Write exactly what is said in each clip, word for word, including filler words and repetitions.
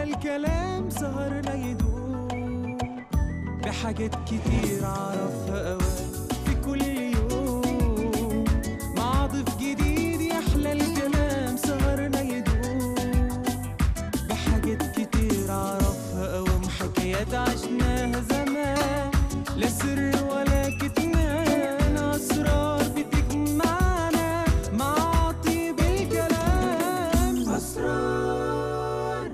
الكلام سهرنا يدوم بحاجات كتير عرفها أوقات في كل يوم مع ضيف جديد يحلى الكلام سهرنا يدوم بحاجات كتير عرفها أوام حكايات عشناها زمان لا سر ولا كتمان أسرار بتجمعنا مع طيب الكلام أسرار.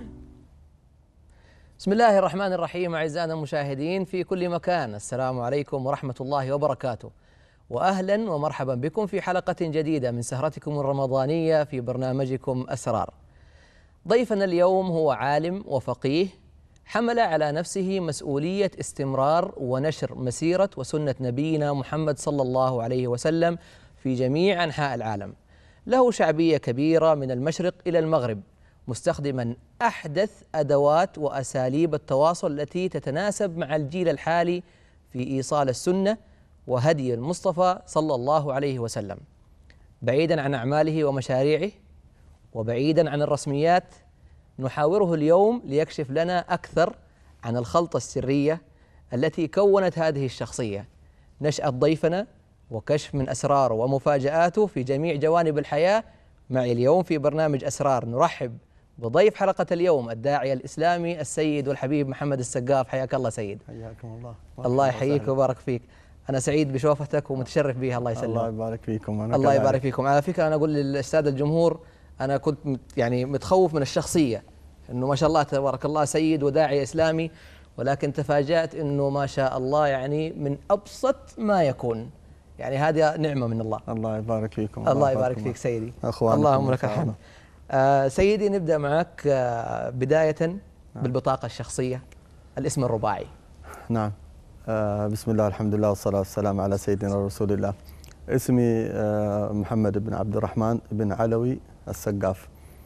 بسم الله الرحمن الرحيم. أعزائنا المشاهدين في كل مكان، السلام عليكم ورحمة الله وبركاته، وأهلا ومرحبا بكم في حلقة جديدة من سهرتكم الرمضانية في برنامجكم أسرار. ضيفنا اليوم هو عالم وفقيه حمل على نفسه مسؤولية استمرار ونشر مسيرة وسنة نبينا محمد صلى الله عليه وسلم في جميع أنحاء العالم. له شعبية كبيرة من المشرق إلى المغرب، مستخدما أحدث أدوات وأساليب التواصل التي تتناسب مع الجيل الحالي في إيصال السنة وهدي المصطفى صلى الله عليه وسلم، بعيدا عن أعماله ومشاريعه وبعيدا عن الرسميات. نحاوره اليوم ليكشف لنا أكثر عن الخلطة السرية التي كونت هذه الشخصية، نشأة ضيفنا وكشف من أسراره ومفاجآته في جميع جوانب الحياة. معي اليوم في برنامج أسرار نرحب بضيف حلقة اليوم الداعية الإسلامي السيد والحبيب محمد السقاف. حياك الله سيد. حياكم الله. الله يحييك ويبارك فيك. أنا سعيد بشوفتك ومتشرف بها. الله يسلمك. الله يبارك فيكم. أنا الله يبارك فيكم. على فكرة أنا أقول للسادة الجمهور، أنا كنت يعني متخوف من الشخصية، إنه ما شاء الله تبارك الله سيد وداعية إسلامي، ولكن تفاجأت إنه ما شاء الله يعني من أبسط ما يكون. يعني هذه نعمة من الله. الله يبارك فيكم. الله يبارك فيك سيدي. اللهم لك الحمد. آه سيدي، نبدأ معك آه بداية نعم. بالبطاقة الشخصية، الاسم الرباعي. نعم. آه بسم الله الحمد لله والصلاة والسلام على سيدنا رسول الله. اسمي آه محمد بن عبد الرحمن بن علوي السقاف.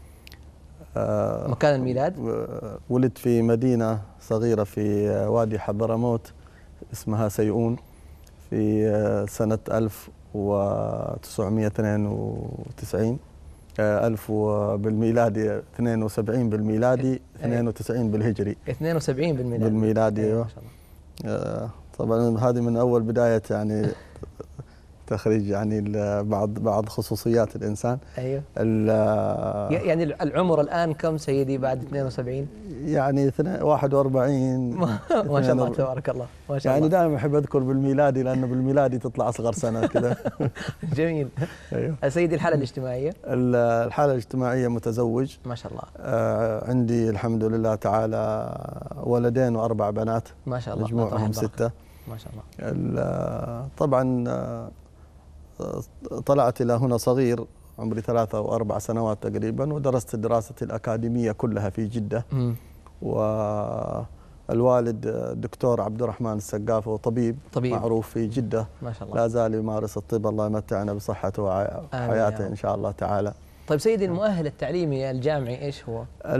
آه مكان الميلاد؟ ولد في مدينة صغيرة في وادي حضرموت اسمها سيئون في سنة ألف وتسعمئة واثنين وتسعين، ألف بالميلادي اثنين وسبعين بالميلادي اثنين وتسعين بالهجري. اثنين وسبعين بالميلادي. بالميلادي ايوه. طبعا هذه من أول بداية يعني تخريج يعني بعض بعض خصوصيات الإنسان. ايوه. يعني العمر الآن كم سيدي بعد اثنين وسبعين؟ يعني واحد وأربعين. ما شاء الله تبارك الله. ما شاء يعني الله. دائما أحب أذكر بالميلادي لأنه بالميلادي تطلع أصغر سنة كذا. جميل. أيوه. سيدي الحالة الاجتماعية؟ الحالة الاجتماعية متزوج. ما شاء الله. آه عندي الحمد لله تعالى ولدين وأربع بنات. ما شاء الله. مجموعهم ستة. ما شاء الله. طبعا طلعت إلى هنا صغير عمري ثلاثة أو أربع سنوات تقريبا، ودرست دراستي الأكاديمية كلها في جدة. م. والوالد الدكتور عبد الرحمن السقاف هو طبيب, طبيب معروف في جدة. ما شاء الله. لا زال يمارس الطب، الله يمتعنا بصحته وحياته إن شاء الله تعالى. طيب سيدي، المؤهل التعليمي الجامعي إيش هو؟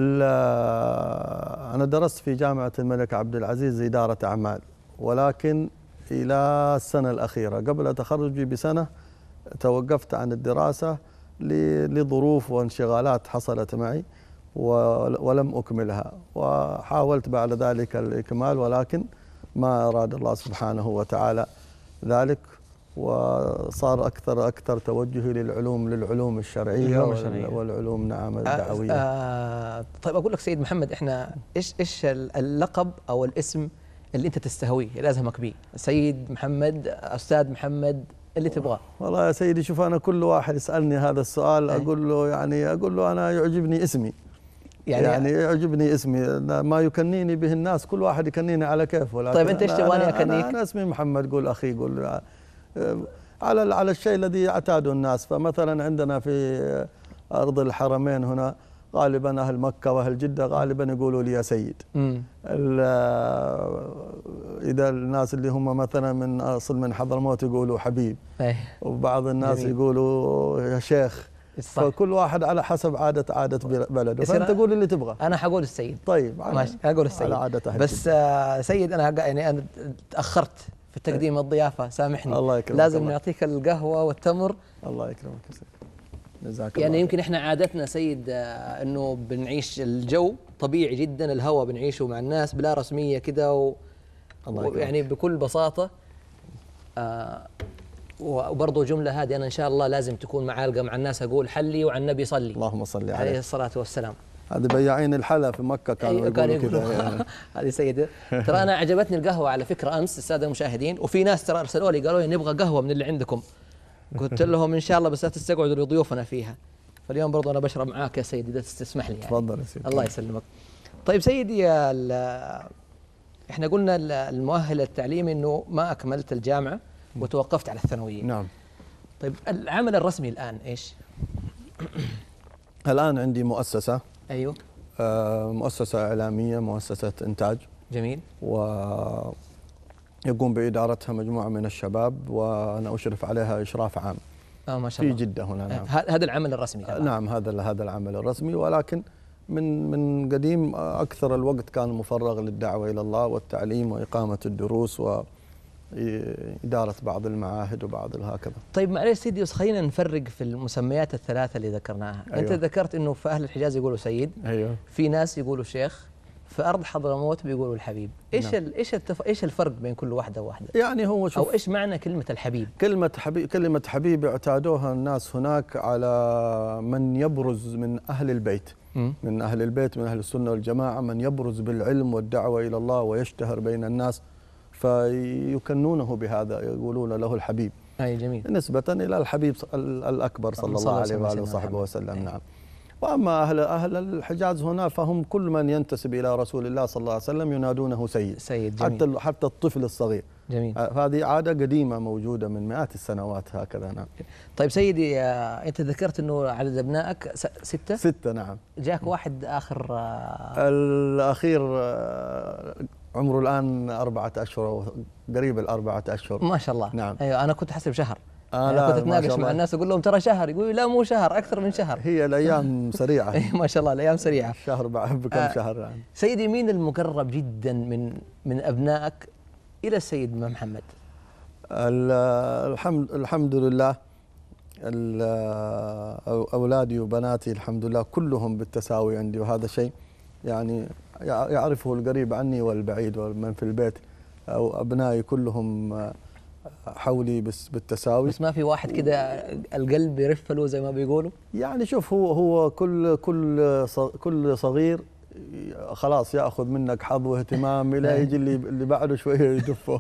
أنا درست في جامعة الملك عبد العزيز إدارة أعمال، ولكن إلى السنة الأخيرة قبل تخرجي بسنة توقفت عن الدراسة لظروف وانشغالات حصلت معي ولم أكملها، وحاولت بعد ذلك الإكمال ولكن ما أراد الله سبحانه وتعالى ذلك، وصار أكثر أكثر توجهي للعلوم للعلوم الشرعية والعلوم نعم الدعوية. آه طيب أقول لك سيد محمد، إحنا إيش إيش اللقب أو الاسم اللي أنت تستهويه اللي ألزمك به؟ سيد محمد، أستاذ محمد، اللي تبغاه. والله يا سيدي شوف، أنا كل واحد يسألني هذا السؤال أقول له يعني أقول له أنا يعجبني اسمي. يعني, يعني يعجبني اسمي، ما يكنيني به الناس كل واحد يكنيني على كيفه. طيب أنت إيش تبغاني أكنيك؟ أنا, أنا اسمي محمد، قول أخي، قول على على الشيء الذي يعتاده الناس. فمثلا عندنا في أرض الحرمين هنا غالبا أهل مكة وأهل جدة غالبا يقولوا لي يا سيد. إذا الناس اللي هم مثلا من أصل من حضرموت يقولوا حبيب. أيه. وبعض الناس جميل. يقولوا يا شيخ. الصح. فكل واحد على حسب عادة عادة بلده، فأنت قول اللي تبغى. أنا حقول السيد. طيب ماشي، هقول السيد على عادة أهل بس آه سيد أنا يعني أنا تأخرت في تقديم الضيافة، سامحني. الله يكرمك. لازم الله. نعطيك القهوة والتمر. الله يكرمك يا سيد. جزاك الله. يعني يمكن احنا عادتنا سيد انه بنعيش الجو طبيعي جدا، الهوى بنعيشه مع الناس بلا رسميه كده و... ويعني بكل بساطه. آه وبرضه جمله هذه انا ان شاء الله لازم تكون معالقه مع الناس، اقول حلي وعن النبي صلي اللهم صل عليه عليه الصلاه والسلام. هذه بياعين الحلا في مكه كانوا أيوة يقولوا كذا يعني. هذه سيده. ترى انا عجبتني القهوه على فكره امس الساده المشاهدين، وفي ناس ترى ارسلوا لي قالوا لي نبغى قهوه من اللي عندكم. قلت لهم ان شاء الله بس لا تستقعدوا لضيوفنا فيها. فاليوم برضه انا بشرب معاك يا سيدي اذا تسمح لي يعني. تفضل يا سيدي. الله يسلمك. طيب سيدي، احنا قلنا المؤهل التعليمي انه ما اكملت الجامعه وتوقفت على الثانويه. نعم. طيب العمل الرسمي الان ايش؟ الان عندي مؤسسه. ايوه. آه مؤسسه اعلاميه، مؤسسه انتاج. جميل. ويقوم بادارتها مجموعه من الشباب، وانا اشرف عليها اشراف عام. اه ما شاء الله. في جده هنا. نعم. هذا العمل الرسمي طبعا. نعم هذا هذا العمل الرسمي، ولكن من من قديم اكثر الوقت كان مفرغ للدعوه الى الله والتعليم واقامه الدروس واداره بعض المعاهد وبعض هكذا. طيب معلش سيدي، بس خلينا نفرق في المسميات الثلاثه اللي ذكرناها. أيوة. انت ذكرت انه في اهل الحجاز يقولوا سيد. ايوه. في ناس يقولوا شيخ، في ارض حضرموت بيقولوا الحبيب. ايش نعم. ايش التف... ايش الفرق بين كل واحده وواحده؟ يعني هو شوف، او ايش معنى كلمه الحبيب؟ كلمه حبيب كلمه حبيب اعتادوها الناس هناك على من يبرز من اهل البيت. م? من اهل البيت، من اهل السنه والجماعه، من يبرز بالعلم والدعوه الى الله ويشتهر بين الناس، فيكنونه بهذا، يقولون له الحبيب. اي جميل. نسبه الى الحبيب الاكبر صلى الله عليه واله وصحبه وسلم. نعم. واما اهل اهل الحجاز هنا فهم كل من ينتسب الى رسول الله صلى الله عليه وسلم ينادونه سيد. سيد جميل. حتى حتى الطفل الصغير. جميل. هذه عاده قديمه موجوده من مئات السنوات هكذا. نعم. طيب سيدي، انت ذكرت انه عدد ابنائك سته؟ سته نعم. جاك واحد اخر؟ الاخير عمره الان اربعه اشهر، قريب الاربعه اشهر. ما شاء الله. نعم. ايوه انا كنت احسب شهر. آه يعني كنت اتناقش مع الناس اقول لهم ترى شهر، يقولوا لا مو شهر، اكثر من شهر. هي الايام سريعه. ما شاء الله الايام سريعه. شهر بكم آه شهر يعني. سيدي، مين المقرب جدا من من ابنائك الى السيد محمد؟ الحمد الحمد لله، اولادي وبناتي الحمد لله كلهم بالتساوي عندي، وهذا شيء يعني يعرفه القريب عني والبعيد ومن في البيت، او ابنائي كلهم حولي بس بالتساوي. بس ما في واحد كده القلب يرف له زي ما بيقولوا؟ يعني شوف، هو هو كل كل كل صغير خلاص ياخذ منك حظ واهتمام الى يجي اللي اللي بعده شويه يدفه.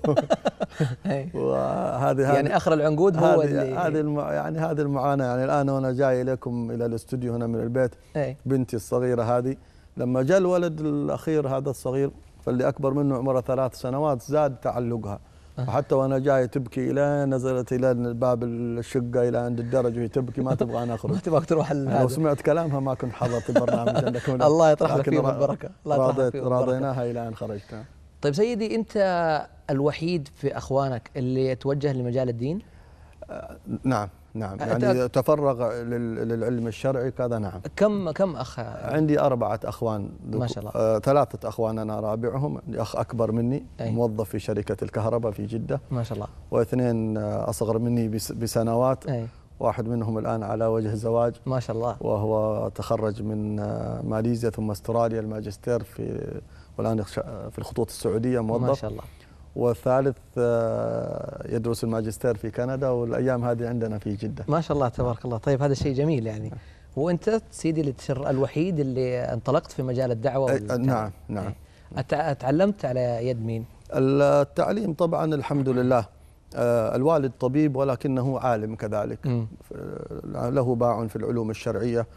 وهذه يعني اخر العنقود هو اللي هذه الم... يعني هذه المعاناه. يعني الان وانا جاي اليكم الى الاستوديو هنا من البيت، أي. بنتي الصغيره هذه لما جاء الولد الاخير هذا الصغير، فاللي اكبر منه عمره ثلاث سنوات، زاد تعلقها. وحتى وانا جاي تبكي الى نزلت الى باب الشقه الى عند الدرج وهي تبكي، ما تبغى انا اخرج. ما تبغاك تروح. لو سمعت كلامها ما كنت حضرت البرنامج عندك هنا. الله يطرح لك فيهم البركه. الله يطرح فيهم راضيناها الى ان خرجت. طيب سيدي، انت الوحيد في اخوانك اللي يتوجه لمجال الدين؟ آه نعم نعم. يعني تفرغ للعلم الشرعي كذا. نعم. كم كم اخ؟ عندي اربعه اخوان. ما شاء الله. آه ثلاثه اخوان انا رابعهم. عندي اخ اكبر مني، أي. موظف في شركه الكهرباء في جده. ما شاء الله. واثنين اصغر مني بسنوات. أي. واحد منهم الان على وجه الزواج. ما شاء الله. وهو تخرج من ماليزيا ثم استراليا الماجستير في، والان في الخطوط السعوديه موظف. ما شاء الله. والثالث يدرس الماجستير في كندا، والايام هذه عندنا في جده. ما شاء الله تبارك الله. طيب هذا شيء جميل يعني. وانت سيدي اللي الوحيد اللي انطلقت في مجال الدعوه والتعليم. نعم نعم. تعلمت على يد مين؟ التعليم طبعا الحمد لله. الوالد طبيب ولكنه عالم كذلك. م. له باع في العلوم الشرعيه،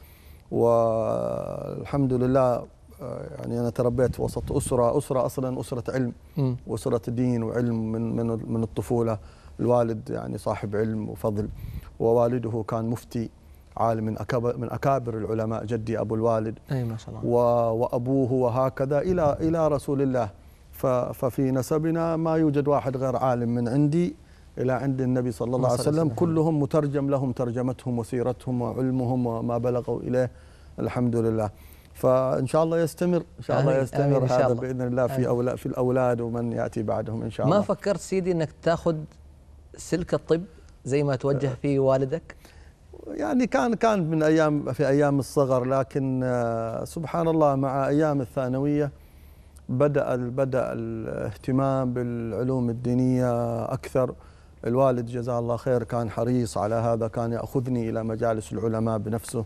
والحمد لله يعني أنا تربيت وسط أسرة أسرة أصلا أسرة علم، م. وأسرة دين وعلم من من من الطفولة. الوالد يعني صاحب علم وفضل، ووالده كان مفتي عالم من أكابر من أكابر العلماء، جدي أبو الوالد. أي ما شاء الله. وأبوه وهكذا إلى إلى رسول الله. ففي نسبنا ما يوجد واحد غير عالم من عندي إلى عند النبي صلى الله عليه وسلم، كلهم مترجم لهم ترجمتهم وسيرتهم وعلمهم وما بلغوا إليه الحمد لله. فإن شاء الله يستمر، إن شاء الله يستمر هذا الله. بإذن الله في أولا في الأولاد ومن يأتي بعدهم إن شاء الله. ما فكرت سيدي أنك تأخذ سلك الطب زي ما توجه فيه والدك؟ يعني كان كان من ايام في ايام الصغر، لكن آه، سبحان الله مع ايام الثانويه بدأ بدأ الاهتمام بالعلوم الدينيه اكثر. الوالد جزاه الله خير كان حريص على هذا، كان ياخذني الى مجالس العلماء بنفسه،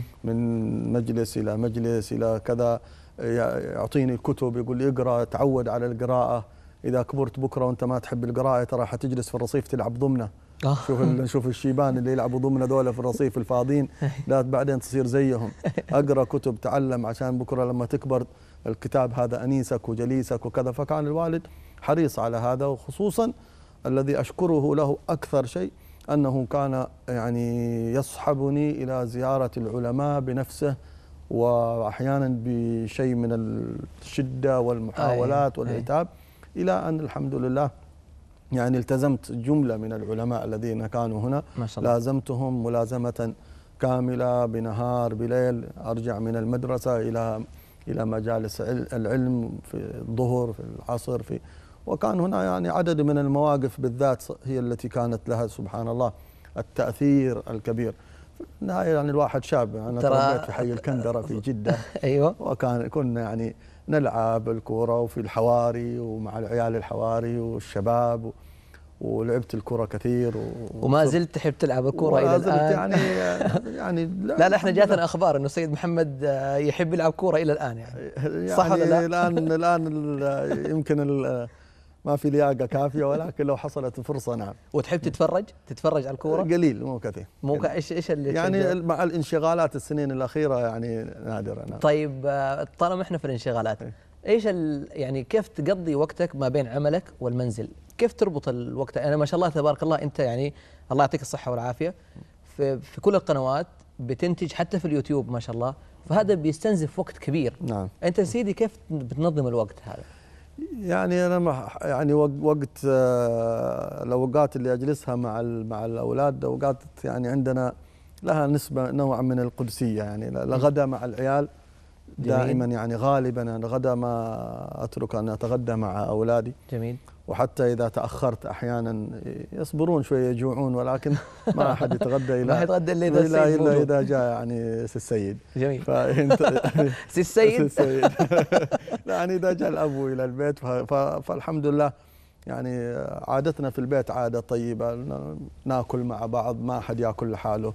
من مجلس الى مجلس الى كذا، يعطيني كتب يقول لي اقرا، تعود على القراءه، اذا كبرت بكره وانت ما تحب القراءه ترى حتجلس في الرصيف تلعب ضمنه. شوف شوف الشيبان اللي يلعبوا ضمنه ذولا في الرصيف الفاضيين، لا بعدين تصير زيهم. اقرا كتب، تعلم، عشان بكره لما تكبر الكتاب هذا انيسك وجليسك وكذا. فكان الوالد حريص على هذا، وخصوصا الذي اشكره له اكثر شيء انه كان يعني يصحبني الى زياره العلماء بنفسه، واحيانا بشيء من الشده والمحاولات والعتاب، الى ان الحمد لله يعني التزمت جمله من العلماء الذين كانوا هنا، ما شاء الله. لازمتهم ملازمه كامله بنهار بليل، ارجع من المدرسه الى الى مجالس العلم في الظهر في العصر في وكان هنا يعني عدد من المواقف بالذات هي التي كانت لها سبحان الله التأثير الكبير. في النهاية يعني الواحد شاب، أنا تربيت في حي الكندرة في جدة. أيوة. وكان كنا يعني نلعب الكرة وفي الحواري ومع العيال الحواري والشباب، ولعبت الكرة كثير و... وما زلت تحب تلعب الكرة إلى الآن؟ يعني يعني لا لا, لا احنا جاتنا أخبار إنه السيد محمد يحب يلعب كرة إلى الآن، يعني, يعني صح ولا لا؟ الآن الآن يمكن ال ما في لياقة كافية، ولكن لو حصلت فرصة نعم. وتحب تتفرج تتفرج على الكورة؟ قليل مو كثير. مو ايش ايش اللي يعني تشجع؟ مع الانشغالات السنين الأخيرة يعني نادرة. نعم. طيب طالما احنا في الانشغالات، ايش يعني كيف تقضي وقتك ما بين عملك والمنزل؟ كيف تربط الوقت؟ انا ما شاء الله تبارك الله انت يعني الله يعطيك الصحة والعافية، في في كل القنوات بتنتج، حتى في اليوتيوب ما شاء الله، فهذا بيستنزف وقت كبير. نعم. انت سيدي كيف بتنظم الوقت هذا؟ يعني انا يعني وقت الاوقات اللي اجلسها مع مع الاولاد اوقات يعني عندنا لها نسبه نوع من القدسيه، يعني الغداء مع العيال دائما يعني غالبا الغداء ما اترك ان اتغدى مع اولادي. جميل. وحتى اذا تاخرت احيانا يصبرون شويه يجوعون، ولكن ما احد يتغدى الا ما حيتغدى الا اذا السيد الا موجود. اذا جاء يعني السيد. جميل. فانت سي السيد. السيد. يعني اذا جاء الاب الى البيت فالحمد لله يعني عادتنا في البيت عاده طيبه، ناكل مع بعض، ما احد ياكل لحاله.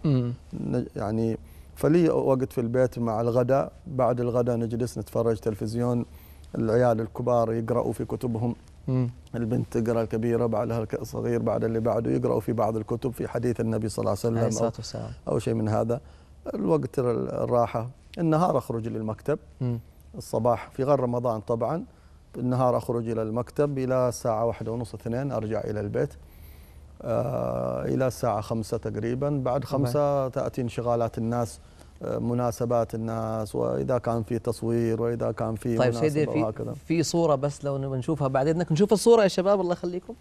يعني فلي وقت في البيت مع الغداء، بعد الغداء نجلس نتفرج تلفزيون، العيال الكبار يقرأوا في كتبهم. مم. البنت تقرأ الكبيرة، بعدها الصغير، بعد اللي بعده يقرأوا في بعض الكتب في حديث النبي صلى الله عليه وسلم أو, أو شيء من هذا. الوقت الراحة، النهار أخرج للمكتب. مم. الصباح في غير رمضان طبعا، النهار أخرج إلى المكتب إلى الساعة واحدة ونص اثنين أرجع إلى البيت آه إلى الساعة خمسة تقريبا. بعد خمسة تأتي انشغالات الناس، مناسبات الناس، واذا كان في تصوير واذا كان في طيب سيدي في وهكذا. في صوره بس لو نبغى نشوفها بعد اذنك، نشوف الصوره يا شباب الله يخليكم.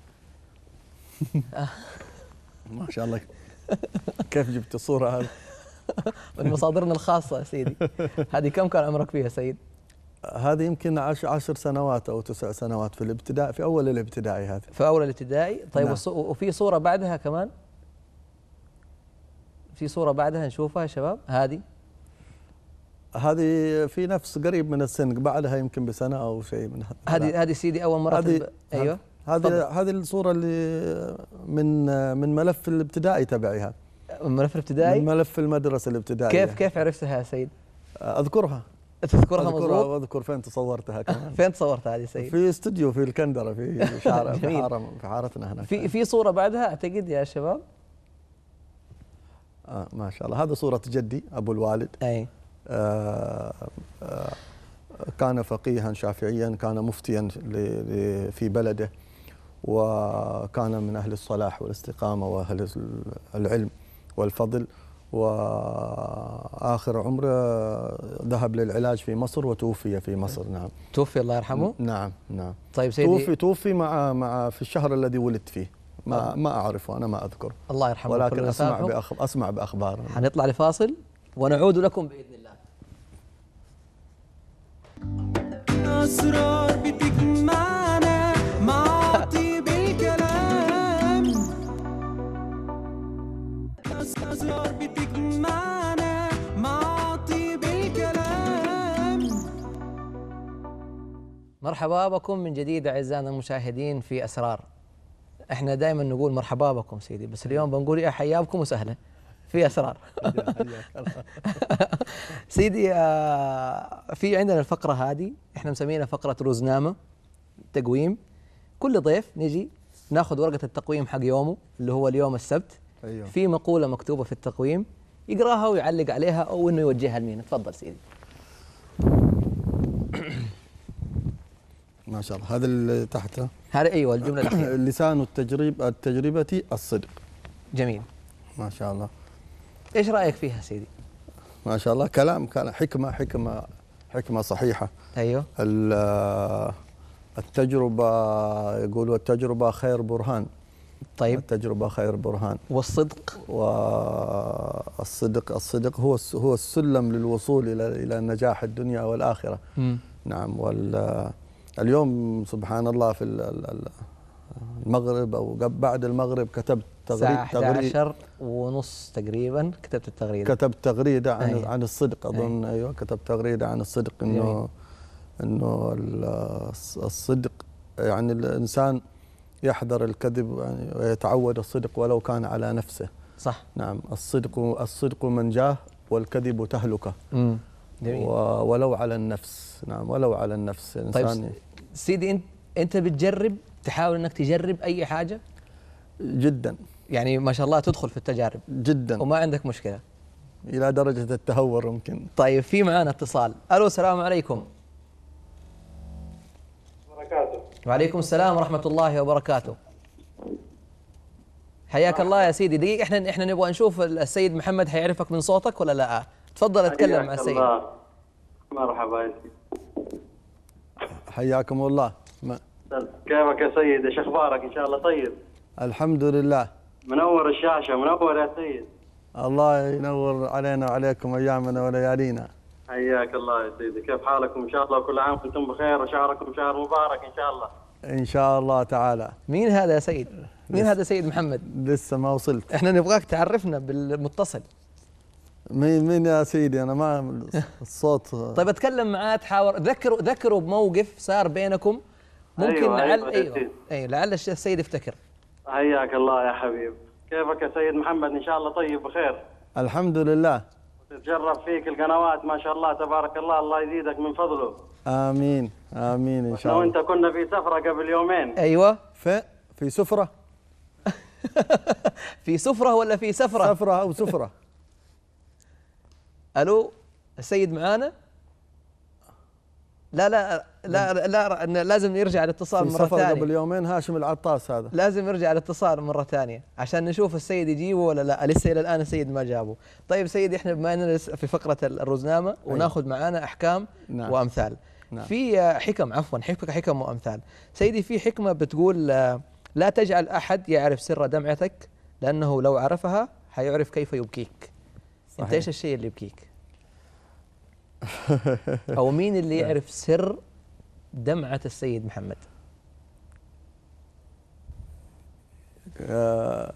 ما شاء الله كيف جبت الصوره هذه؟ من مصادرنا الخاصه يا سيدي. هذه كم كان عمرك فيها سيد؟ هذه يمكن عشر, عشر سنوات او تسع سنوات في الابتدائي، في اول الابتدائي. هذه في اول الابتدائي. طيب نعم. وفي صوره بعدها كمان، في صوره بعدها نشوفها يا شباب. هذه هذه في نفس قريب من السن، بعدها يمكن بسنه او شيء من هذا. هذه هذه سيدي اول مره هذه تب... ايوه هذه هذه الصوره اللي من من ملف الابتدائي تبعي. هذا من ملف الابتدائي، من ملف المدرسه الابتدائيه. كيف كيف عرفتها يا سيد؟ اذكرها تذكرها مضبوط؟ اذكرها واذكر فين تصورتها كمان. فين تصورتها هذه سيد؟ في استوديو في الكندره في شارع في حاره في حارتنا هناك. في في صوره بعدها اعتقد يا شباب. آه ما شاء الله، هذا صورة جدي أبو الوالد. أي. آه آه كان فقيها شافعيا، كان مفتيا في بلده، وكان من أهل الصلاح والاستقامة وأهل العلم والفضل، وآخر عمره ذهب للعلاج في مصر وتوفي في مصر. نعم. توفي الله يرحمه؟ نعم نعم. طيب سيدي. توفي توفي مع مع في الشهر الذي ولدت فيه. ما ما اعرفه، انا ما اذكر. الله يرحمه. ولكن اسمع بأخ... اسمع باخبار. حنطلع لفاصل ونعود لكم باذن الله. اسرار بتجمعنا مع طيب الكلام، اسرار بتجمعنا مرحبا بكم من جديد أعزائنا المشاهدين في أسرار. احنا دائما نقول مرحبا بكم سيدي، بس اليوم بنقول يا حيا بكم وسهلا في أسرار. سيدي آه في عندنا الفقرة هذه احنا مسمينها فقرة روزنامة تقويم. كل ضيف نجي ناخذ ورقة التقويم حق يومه اللي هو اليوم السبت. أيوه. في مقولة مكتوبة في التقويم يقراها ويعلق عليها أو إنه يوجهها لمين. تفضل سيدي. ما شاء الله. هذا اللي تحته هذا أيوة الجملة الأخيرة. لسان التجربة التجربة الصدق. جميل. ما شاء الله. إيش رأيك فيها سيدي؟ ما شاء الله. كلام كلام حكمة حكمة حكمة صحيحة. أيوه. التجربة يقولوا التجربة خير برهان. طيب. التجربة خير برهان. والصدق؟ والصدق الصدق هو هو السلم للوصول إلى إلى نجاح الدنيا والآخرة. م. نعم. واليوم سبحان الله في المغرب أو بعد المغرب كتبت تغريدة الساعة أحد عشر ونص تقريبا كتبت التغريدة. كتبت تغريدة عن أيه. عن الصدق أظن. أيه. أيوة كتبت تغريدة عن الصدق إنه إنه الصدق يعني الإنسان يحذر الكذب يعني ويتعود الصدق ولو كان على نفسه. صح. نعم. الصدق الصدق منجاه والكذب تهلكه. امم جميل. ولو على النفس. نعم ولو على النفس. الإنسان طيب سيدي انت انت بتجرب تحاول انك تجرب اي حاجة؟ جدا. يعني ما شاء الله تدخل في التجارب جدا وما عندك مشكلة إلى درجة التهور يمكن. طيب في معانا اتصال. الو السلام عليكم. وبركاته. وعليكم السلام ورحمة الله وبركاته. حياك الله يا سيدي. دقيقة احنا احنا نبغى نشوف السيد محمد حيعرفك من صوتك ولا لا؟ تفضل اتكلم مع السيد. الله. مرحبا يا سيدي. حياكم الله. ما. كيفك يا سيد؟ ايش اخبارك؟ ان شاء الله طيب. الحمد لله. منور الشاشة، منور يا سيد. الله ينور علينا وعليكم ايامنا وليالينا. حياك الله يا سيدي. كيف حالكم؟ ان شاء الله كل عام وانتم بخير وشهركم شهر مبارك ان شاء الله. ان شاء الله تعالى. مين هذا يا سيد؟ مين هذا سيد محمد؟ لسه ما وصلت. احنا نبغاك تعرفنا بالمتصل. مين مين يا سيدي؟ انا ما الصوت. طيب اتكلم معاه تحاور ذكروا ذكروا بموقف صار بينكم ممكن. أيوة لعل أيوة ايوه اي لعل السيد يفتكر. حياك الله يا حبيب. كيفك يا سيد محمد؟ ان شاء الله طيب بخير. الحمد لله. تتجرب فيك القنوات ما شاء الله تبارك الله، الله يزيدك من فضله. امين امين ان شاء الله. الله. وانت كنا في سفرة قبل يومين. ايوه. في في سفرة. في سفرة ولا في سفرة؟ سفرة او سفرة. الو السيد معانا؟ لا لا لا لا, لا لازم يرجع الاتصال مرة ثانية. سفر قبل يومين هاشم العطاس هذا. لازم يرجع الاتصال مرة ثانية عشان نشوف السيد يجيبه ولا لا. لسه إلى الآن السيد ما جابه. طيب سيدي احنا بما اننا في فقرة الروزنامة وناخذ معانا أحكام. نعم. وأمثال. نعم. في حكم عفوا حكم حكم وأمثال. سيدي في حكمة بتقول لا تجعل أحد يعرف سر دمعتك لأنه لو عرفها حيعرف كيف يبكيك. صحيح. انت ايش الشيء اللي يبكيك؟ أو مين اللي يعرف سر دمعة السيد محمد؟ آه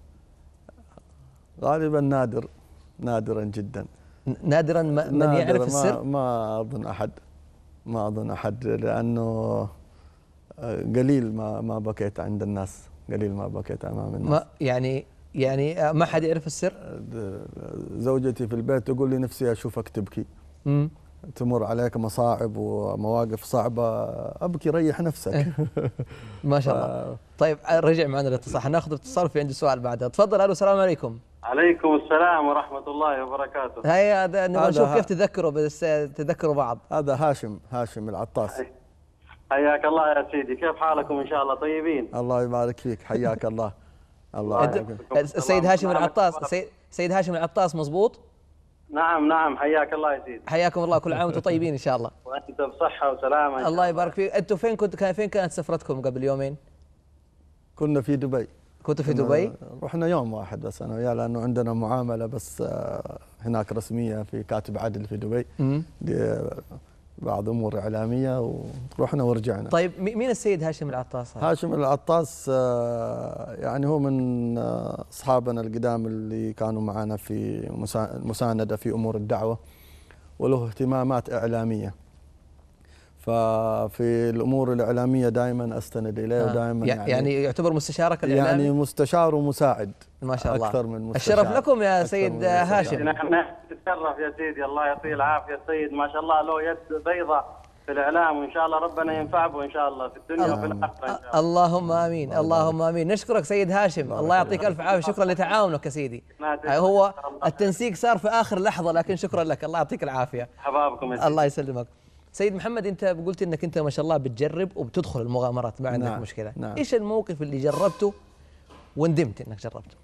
غالبا نادر نادرا جدا. نادرا ما من نادرا يعرف ما السر؟ ما أظن أحد ما أظن أحد لأنه قليل ما ما بكيت عند الناس، قليل ما بكيت أمام الناس. ما يعني يعني ما حد يعرف السر؟ زوجتي في البيت تقول لي نفسي أشوفك تبكي. امم تمر عليك مصاعب ومواقف صعبة أبكي ريح نفسك. ما شاء الله. طيب رجع معنا الاتصال، حناخذ اتصال في عندي سؤال بعدها. تفضل. الو السلام عليكم. عليكم السلام ورحمة الله وبركاته. هيا نبغى نشوف كيف تذكروا بس تذكروا بعض. هذا هاشم هاشم العطاس. حياك الله يا سيدي. كيف حالكم؟ إن شاء الله طيبين. الله يبارك فيك. حياك الله. الله. السيد هاشم العطاس. سيد هاشم العطاس مزبوط؟ نعم نعم. حياك الله يا سيدي. حياكم الله. كل عام وانتم طيبين ان شاء الله. وانت بصحة وسلامة. الله يبارك فيك. انتم فين كنت كان فين كانت سفرتكم قبل يومين؟ كنا في دبي. كنتوا في دبي؟ رحنا يوم واحد بس انا وياه لانه عندنا معاملة بس هناك رسمية في كاتب عدل في دبي. بعض امور اعلاميه ورحنا ورجعنا. طيب مين السيد هاشم العطاس؟ هاشم العطاس يعني هو من اصحابنا القدام اللي كانوا معنا في مسانده في امور الدعوه وله اهتمامات اعلاميه. ففي الامور الاعلاميه دائما استند اليه آه. ودائما يعني, يعني يعتبر مستشارك يعني الاعلامي؟ مستشار ومساعد ما شاء الله. اكثر من مستشار. الشرف لكم يا سيد هاشم. نحن نتشرف يا سيدي، الله يعطيه العافيه. السيد ما شاء الله له يد بيضاء في الاعلام، وان شاء الله ربنا ينفع به ان شاء الله في الدنيا وفي الاخره ان شاء الله. اللهم امين، اللهم امين. نشكرك سيد هاشم، الله يعطيك الف عافيه. شكرا لتعاونك يا سيدي. هو التنسيق صار في اخر لحظه، لكن شكرا لك، الله يعطيك العافيه. حبابكم يا سيدي. الله يسلمك. سيد محمد، انت قلت انك انت ما شاء الله بتجرب وبتدخل المغامرات، ما عندك نعم. مشكله. نعم. ايش الموقف اللي جربته وندمت انك جربته؟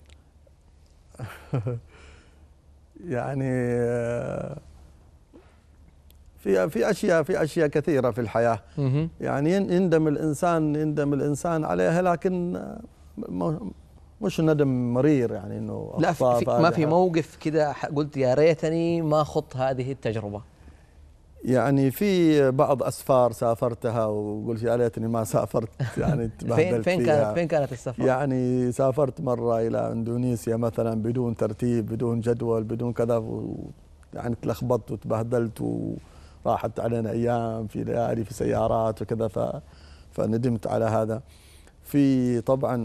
يعني في في اشياء في اشياء كثيره في الحياه. مه. يعني يندم الانسان يندم الانسان عليها، لكن مش ندم مرير، يعني انه لا، في في ما في موقف كذا قلت يا ريتني ما خضت هذه التجربه؟ يعني في بعض اسفار سافرتها وقلت يا ليتني ما سافرت، يعني فين فين كانت فين كانت السفر؟ يعني سافرت مره الى اندونيسيا مثلا بدون ترتيب، بدون جدول، بدون كذا، يعني تلخبطت وتبهدلت وراحت علينا ايام في ليالي في سيارات وكذا، ف فندمت على هذا. في طبعا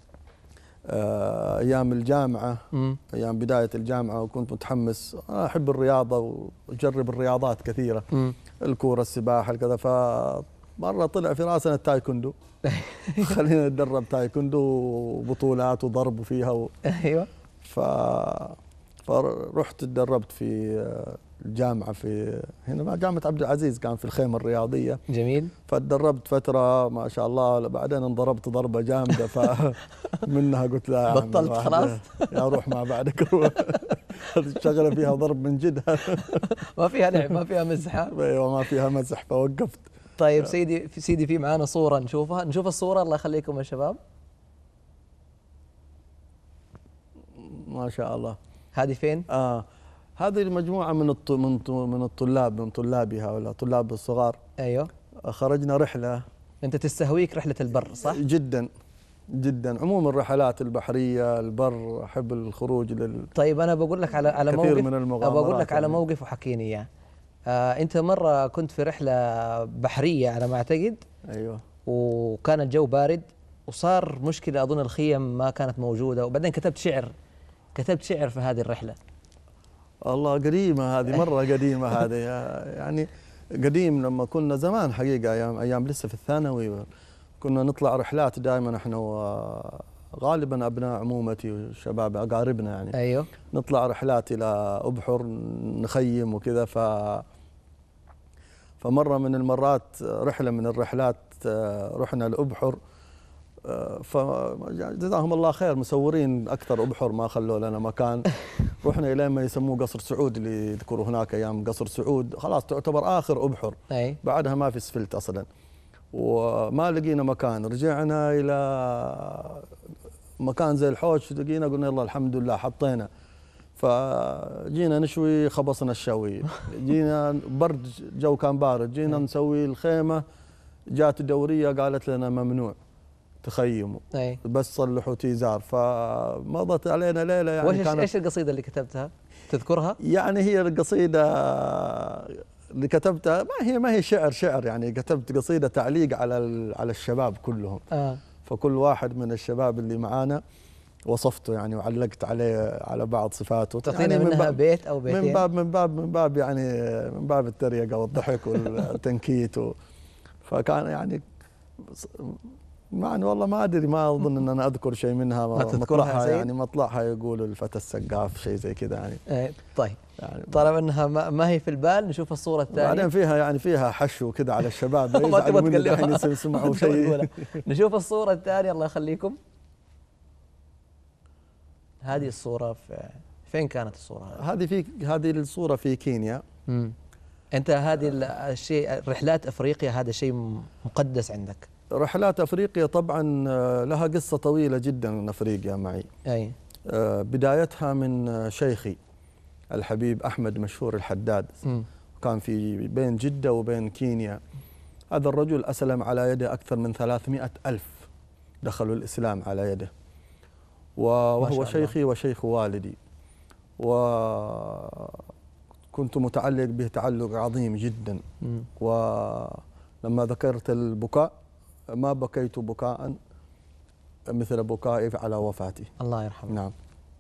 ايام الجامعه، م. ايام بدايه الجامعه، وكنت متحمس، انا احب الرياضه واجرب الرياضات كثيره، م. الكوره، السباحه، كذا. فمره طلع في راسنا التايكوندو خلينا نتدرب تايكوندو وبطولات وضرب فيها و... ايوه. ف فرحت تدربت في الجامعه في هنا جامعه عبد العزيز، كان في الخيمه الرياضيه. جميل. فتدربت فتره ما شاء الله، بعدين انضربت ضربه جامده، فمنها قلت لا بطلت خلاص يا روح ما بعدك. الشغله فيها ضرب من جد ما فيها لعب، ما فيها مزحه. ايوه ما فيها مزح، فوقفت. طيب سيدي سيدي في معانا صوره نشوفها، نشوف الصوره الله يخليكم يا شباب. ما شاء الله. هذه فين؟ اه هذه المجموعة من الط... من ط... من الطلاب، من طلابي هؤلاء طلاب الصغار. ايوه. خرجنا رحلة. انت تستهويك رحلة البر صح؟ جدا جدا، عموما الرحلات البحرية، البر، احب الخروج لل طيب انا بقول لك على على موقف، كثير من المغامرات. بقول لك على يعني. موقف وحكيني اياه. آه انت مرة كنت في رحلة بحرية على ما اعتقد. ايوه. وكان الجو بارد وصار مشكلة، اظن الخيم ما كانت موجودة، وبعدين كتبت شعر، كتبت شعر في هذه الرحلة. الله قديمة هذه، مرة قديمة هذه، يعني قديم لما كنا زمان حقيقة، أيام أيام لسه في الثانوي كنا نطلع رحلات دائما احنا غالبا أبناء عمومتي والشباب أقاربنا يعني. أيوه. نطلع رحلات إلى أبحر نخيم وكذا. ف فمرة من المرات رحلة من الرحلات رحنا لأبحر، فجزاهم الله خير مسورين اكثر ابحر ما خلوا لنا مكان. رحنا الى ما يسموه قصر سعود، اللي يذكروا هناك ايام قصر سعود، خلاص تعتبر اخر ابحر. أي. بعدها ما في اسفلت اصلا، وما لقينا مكان. رجعنا الى مكان زي الحوش، لقينا قلنا يلا الحمد لله حطينا. فجينا نشوي، خبصنا الشوي. جينا برد، جو كان بارد، جينا نسوي الخيمه، جات الدوريه قالت لنا ممنوع تخيموا. أي. بس صلحوا تيزار. فمضت علينا ليله يعني. وش كانت ايش القصيده اللي كتبتها؟ تذكرها؟ يعني هي القصيده اللي كتبتها ما هي ما هي شعر شعر يعني، كتبت قصيده تعليق على على الشباب كلهم. آه. فكل واحد من الشباب اللي معانا وصفته يعني، وعلقت عليه على بعض صفاته. تعطينا يعني منها بيت او بيتين؟ من باب من باب من باب يعني من باب التريقه والضحك والتنكيت و فكان يعني يعني والله ما ادري، ما اظن ان انا اذكر شيء منها. مطلعها يعني مطلعها يقول الفتى السقاف، شيء زي كذا يعني. ايه طيب يعني طالما انها ما هي في البال، نشوف الصوره الثانيه. بعدين فيها يعني فيها حشو كذا على الشباب ما تبغى تقلبها الحين يسمعوا شيء. نشوف الصوره الثانيه الله يخليكم. هذه الصوره في فين كانت الصوره هذه؟ هذه في هذه الصوره في كينيا. امم انت هذه الشيء رحلات افريقيا هذا شيء مقدس عندك؟ رحلات افريقيا طبعا لها قصه طويله جدا من افريقيا معي. اي. بدايتها من شيخي الحبيب احمد مشهور الحداد. م. كان في بين جده وبين كينيا. هذا الرجل اسلم على يده اكثر من ثلاثمئة ألف دخلوا الاسلام على يده، وهو شيخي وشيخ والدي، وكنت متعلق به تعلق عظيم جدا. م. و لما ذكرت البكاء ما بكيت بكاء مثل بكائي على وفاتي. الله يرحمه. نعم.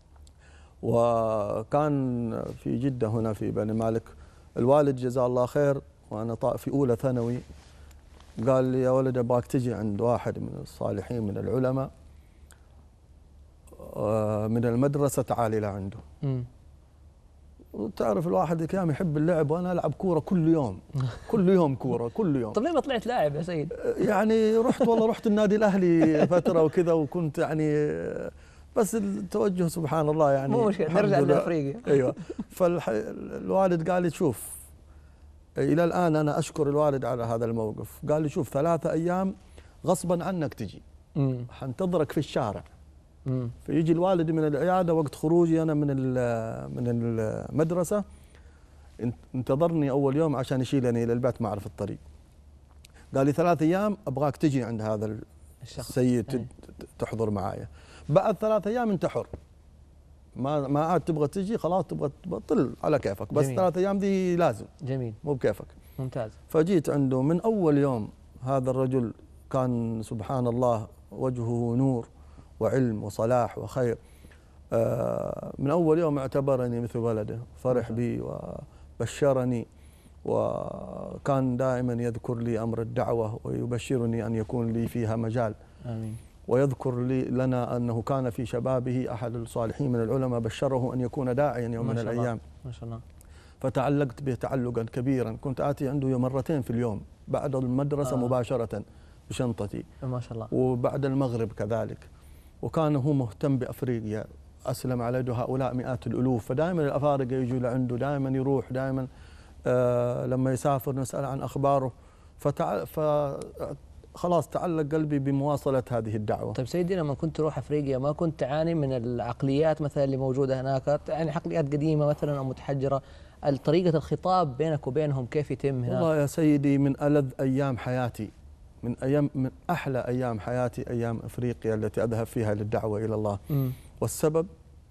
وكان في جدة هنا في بني مالك الوالد جزاه الله خير، وأنا في أولى ثانوي قال لي يا ولد أباك تجي عند واحد من الصالحين من العلماء من المدرسة، تعالي لعنده. امم وتعرف الواحد كان يحب اللعب، وأنا ألعب كورة كل يوم كل يوم كورة كل يوم. طيب ليه ما طلعت لاعب يا سيد؟ يعني رحت والله رحت النادي الأهلي فترة وكذا، وكنت يعني بس التوجه سبحان الله يعني مو مشكلة، نرجع لأفريقيا. ايوه. فالوالد قال لي شوف، الى الان انا اشكر الوالد على هذا الموقف. قال لي شوف ثلاثة ايام غصبا عنك تجي، امم حنتظرك في الشارع. امم فيجي الوالد من العياده وقت خروجي انا من من المدرسه، انتظرني اول يوم عشان يشيلني الى البيت ما اعرف الطريق. قال لي ثلاث ايام ابغاك تجي عند هذا السيد تحضر معايا، بعد ثلاث ايام انت حر، ما ما عاد تبغى تجي خلاص، تبغى تبطل على كيفك، بس ثلاث ايام دي لازم. جميل. مو بكيفك. ممتاز. فجيت عنده من اول يوم. هذا الرجل كان سبحان الله وجهه نور وعلم وصلاح وخير. من اول يوم اعتبرني مثل ولده، فرح بي وبشرني، وكان دائما يذكر لي امر الدعوه ويبشرني ان يكون لي فيها مجال. امين. ويذكر لي لنا أنه كان في شبابه أحد الصالحين من العلماء بشره أن يكون داعيا يوم من الأيام. ما شاء الله. فتعلقت به تعلقا كبيرا، كنت آتي عنده مرتين في اليوم بعد المدرسة آه. مباشرة بشنطتي. ما شاء الله. وبعد المغرب كذلك. وكان هو مهتم بأفريقيا، أسلم على يد هؤلاء مئات الألوف، فدائما الأفارقة يجوا لعنده، دائما يروح، دائما آه لما يسافر نسأل عن أخباره. فتع... ف خلاص تعلق قلبي بمواصلة هذه الدعوة. طيب سيدي، لما كنت تروح أفريقيا ما كنت تعاني من العقليات مثلا اللي موجودة هناك، يعني عقليات قديمة مثلا أو متحجرة؟ طريقة الخطاب بينك وبينهم كيف يتم هناك؟ والله يا سيدي من ألذ أيام حياتي، من أيام من أحلى أيام حياتي أيام أفريقيا التي أذهب فيها للدعوة إلى الله. م. والسبب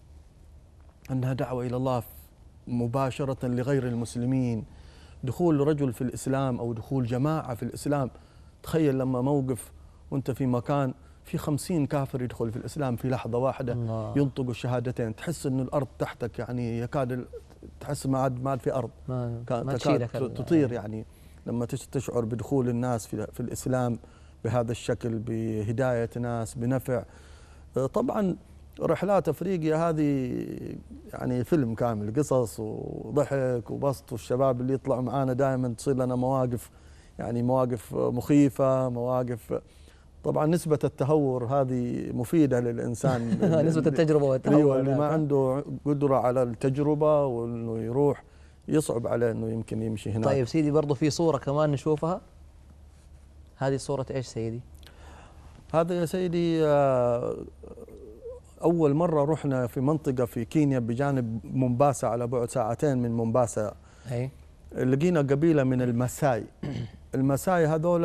أنها دعوة إلى الله مباشرة لغير المسلمين. دخول رجل في الإسلام أو دخول جماعة في الإسلام، تخيل لما موقف وانت في مكان في خمسين كافر يدخل في الإسلام في لحظة واحدة، الله. ينطقوا الشهادتين، تحس أن الأرض تحتك يعني يكاد تحس ما عاد ما عاد في أرض، ما تكاد تطير يعني لما تشعر بدخول الناس في, في الإسلام بهذا الشكل، بهداية ناس، بنفع. طبعا رحلات أفريقيا هذه يعني فيلم كامل، قصص وضحك وبسط، والشباب اللي يطلعوا معانا دائما تصير لنا مواقف، يعني مواقف مخيفة، مواقف طبعا نسبة التهور هذه مفيدة للإنسان. نسبة التجربة والتهور، اللي ما عنده قدرة على التجربة وإنه يروح يصعب عليه إنه يمكن يمشي هناك. طيب سيدي، برضو في صورة كمان نشوفها، هذه صورة إيش سيدي؟ هذا يا سيدي أول مرة رحنا في منطقة في كينيا بجانب مومباسا على بعد ساعتين من مومباسا. أي. لقينا قبيلة من الماساي. الماساي هذول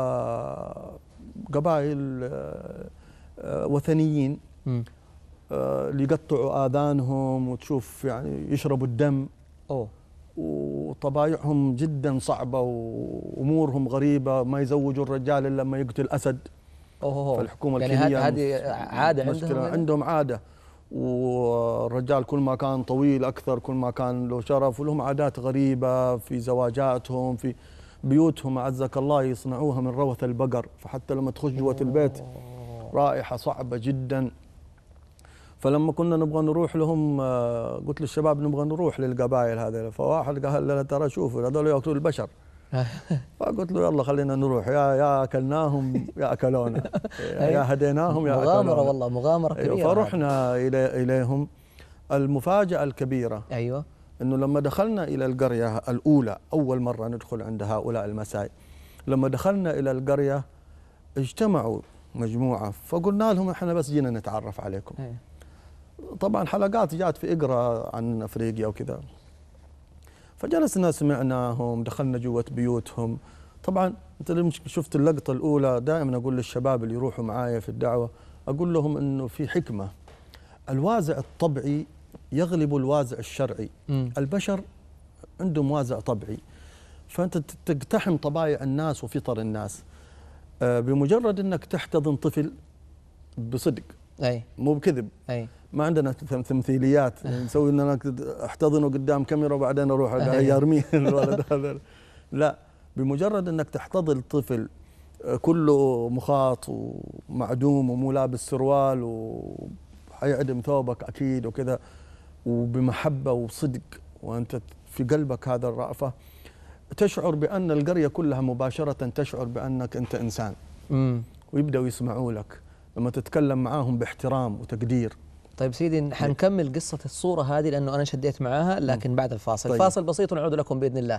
قبائل وثنيين اللي يقطعوا آذانهم وتشوف يعني يشربوا الدم. أوه. وطبايعهم جدا صعبة وأمورهم غريبة، ما يزوجوا الرجال إلا لما يقتل أسد. أوه. فالحكومة يعني الكينية هذه عادة عندهم؟ عندهم عادة. والرجال كل ما كان طويل أكثر كل ما كان له شرف، ولهم عادات غريبة في زواجاتهم، في بيوتهم أعزك الله يصنعوها من روث البقر، فحتى لما تخش جوة البيت رائحة صعبة جدا. فلما كنا نبغى نروح لهم قلت للشباب نبغى نروح للقبائل هذه، فواحد قال لنا ترى شوفوا هذول يأكلوا البشر. فقلت له يلا خلينا نروح، يا يا أكلناهم يا أكلونا، يا هديناهم يا أكلونا. مغامرة والله، مغامرة كبيرة. أيوة. فرحنا إلي إليهم. المفاجأة الكبيرة أيوة أنه لما دخلنا إلى القرية الأولى، أول مرة ندخل عند هؤلاء المساي، لما دخلنا إلى القرية اجتمعوا مجموعة، فقلنا لهم احنا بس جينا نتعرف عليكم. أيوة. طبعا حلقات جات في اقرا عن افريقيا وكذا، فجلسنا سمعناهم، دخلنا جوة بيوتهم. طبعا انت لما شفت اللقطة الأولى دائما أقول للشباب اللي يروحوا معايا في الدعوة، أقول لهم أنه في حكمة، الوازع الطبيعي يغلب الوازع الشرعي. م. البشر عندهم وازع طبيعي، فأنت تقتحم طبايع الناس وفطر الناس. آه، بمجرد أنك تحتضن طفل بصدق، أي مو بكذب، أي ما عندنا تمثيليات نسوي ان انا احتضنه قدام كاميرا وبعدين اروح ارميه الولد هذا. لا، بمجرد انك تحتضن طفل كله مخاط ومعدوم ومو لابس سروال وحيعدم ثوبك اكيد وكذا، وبمحبه وصدق، وانت في قلبك هذا الرأفة، تشعر بان القريه كلها مباشره تشعر بانك انت انسان. امم ويبداوا يسمعوا لك لما تتكلم معاهم باحترام وتقدير. طيب سيدي، حنكمل قصة الصورة هذه لأنه أنا شديت معاها، لكن بعد الفاصل. طيب. فاصل بسيط ونعود لكم بإذن الله.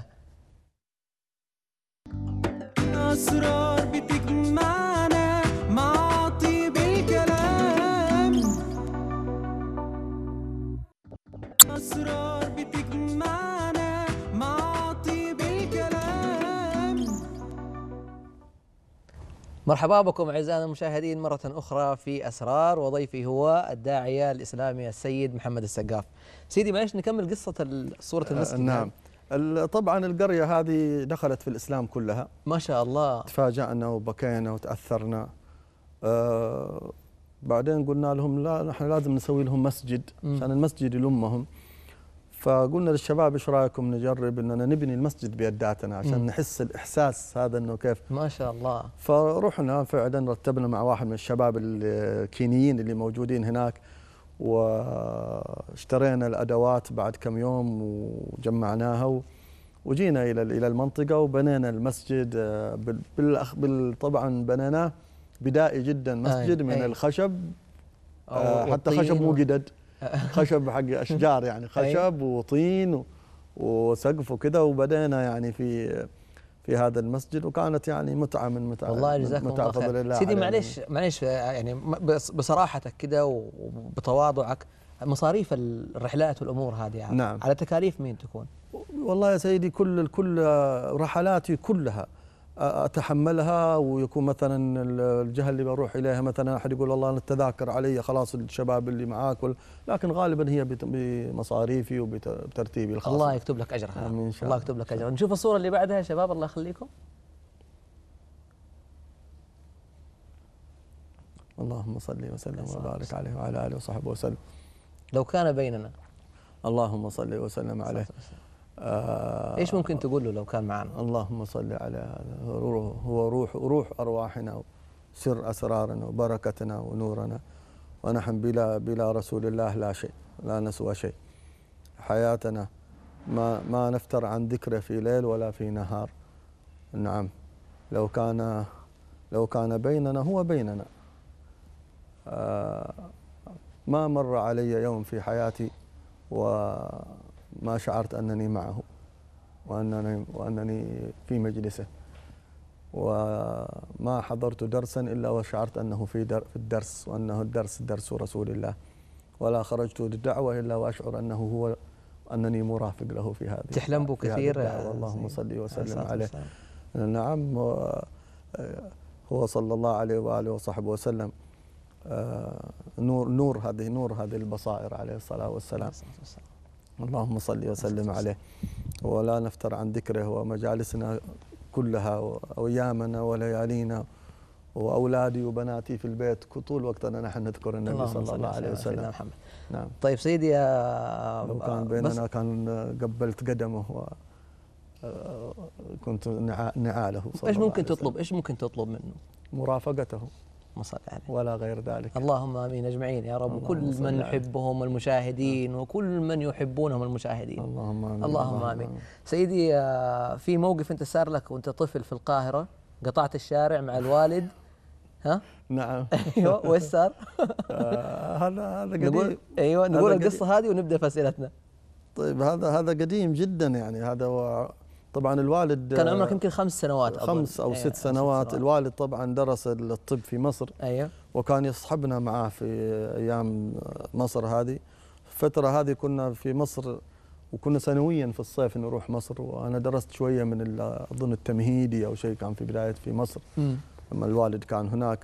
أسرار بتجمعنا مع طيب الكلام، أسرار بتجمعنا مع طيب الكلام. مرحبا بكم أعزائنا المشاهدين مرة أخرى في أسرار، وضيفي هو الداعية الإسلامي السيد محمد السقاف. سيدي معلش نكمل قصة صورة المسجد. آه نعم. طبعا القرية هذه دخلت في الإسلام كلها ما شاء الله. تفاجأنا وبكينا وتأثرنا. آه بعدين قلنا لهم لا، نحن لازم نسوي لهم مسجد عشان المسجد يلمهم. فقلنا للشباب ايش رايكم نجرب اننا نبني المسجد بيداتنا عشان مم. نحس الاحساس هذا انه كيف. ما شاء الله. فرحنا فعلا رتبنا مع واحد من الشباب الكينيين اللي موجودين هناك، واشترينا الادوات بعد كم يوم وجمعناها وجينا الى الى المنطقه وبنينا المسجد. بال طبعا بنيناه بدائي جدا، مسجد من الخشب، حتى خشب مو جدد، خشب حق اشجار يعني، خشب وطين وسقف وكذا، وبدينا يعني في في هذا المسجد، وكانت يعني متعه من متعه والله جزاكم الله خير. سيدي معلش معلش يعني بصراحتك كده وبتواضعك، مصاريف الرحلات والامور هذه يعني نعم. على تكاليف مين تكون؟ والله يا سيدي كل كل رحلاتي كلها اتحملها، ويكون مثلا الجهه اللي بروح اليها مثلا احد يقول والله التذاكر علي خلاص الشباب اللي معاك، لكن غالبا هي بمصاريفي وبترتيبي الخاص. الله يكتب لك اجرها. امين ان شاء الله. الله يكتب لك اجرها. نشوف الصوره اللي بعدها يا شباب، الله يخليكم. اللهم صل وسلم وبارك عليه وعلى اله وصحبه وسلم. لو كان بيننا. اللهم صل وسلم عليه. آه ايش ممكن تقول له لو كان معنا؟ اللهم صل على هذا، هو روح روح ارواحنا وسر اسرارنا وبركتنا ونورنا، ونحن بلا بلا رسول الله لا شيء، لا نسوى شيء. حياتنا ما ما نفتر عن ذكره في ليل ولا في نهار. نعم، لو كان لو كان بيننا هو بيننا. آه ما مر علي يوم في حياتي وما شعرت أنني معه، وأنني, وأنني في مجلسه، وما حضرت درسا إلا وشعرت أنه في, در في الدرس، وأنه الدرس درس رسول الله، ولا خرجت للدعوة إلا وأشعر أنه هو أنني مرافق له في هذه. تحلم به كثير. اللهم صل وسلم عليه. نعم، هو صلى الله عليه وآله وصحبه وسلم نور نور هذه نور هذه البصائر عليه الصلاة والسلام. اللهم صل وسلم عليه، ولا نفتر عن ذكره، ومجالسنا كلها وأيامنا وليالينا وأولادي وبناتي في البيت طول وقتنا نحن نذكر النبي صلى الله عليه وسلم. نعم. طيب سيدي يا لو كان بيننا كان قبلت قدمه وكنت نعاله. ايش ممكن تطلب؟ ايش ممكن تطلب منه؟ مرافقته مصلي عليه ولا غير ذلك. اللهم امين اجمعين يا رب، وكل من يحبهم المشاهدين وكل من يحبونهم المشاهدين. اللهم امين. اللهم امين. سيدي في موقف انت صار لك وانت طفل في القاهره، قطعت الشارع مع الوالد، ها؟ نعم. ايوه، وايش صار؟ هذا هذا قديم. نقول ايوه نقول القصه هذه ونبدا في اسئلتنا. طيب هذا هذا قديم جدا يعني. هذا هو طبعا الوالد كان عمرك يمكن خمس سنوات أظن. خمس او أيوة ست سنوات. الوالد طبعا درس الطب في مصر. ايوه. وكان يصحبنا معاه في ايام مصر هذه. الفتره هذه كنا في مصر، وكنا سنويا في الصيف نروح مصر، وانا درست شويه من اظن التمهيدي او شيء كان في بدايه في مصر. م. لما الوالد كان هناك.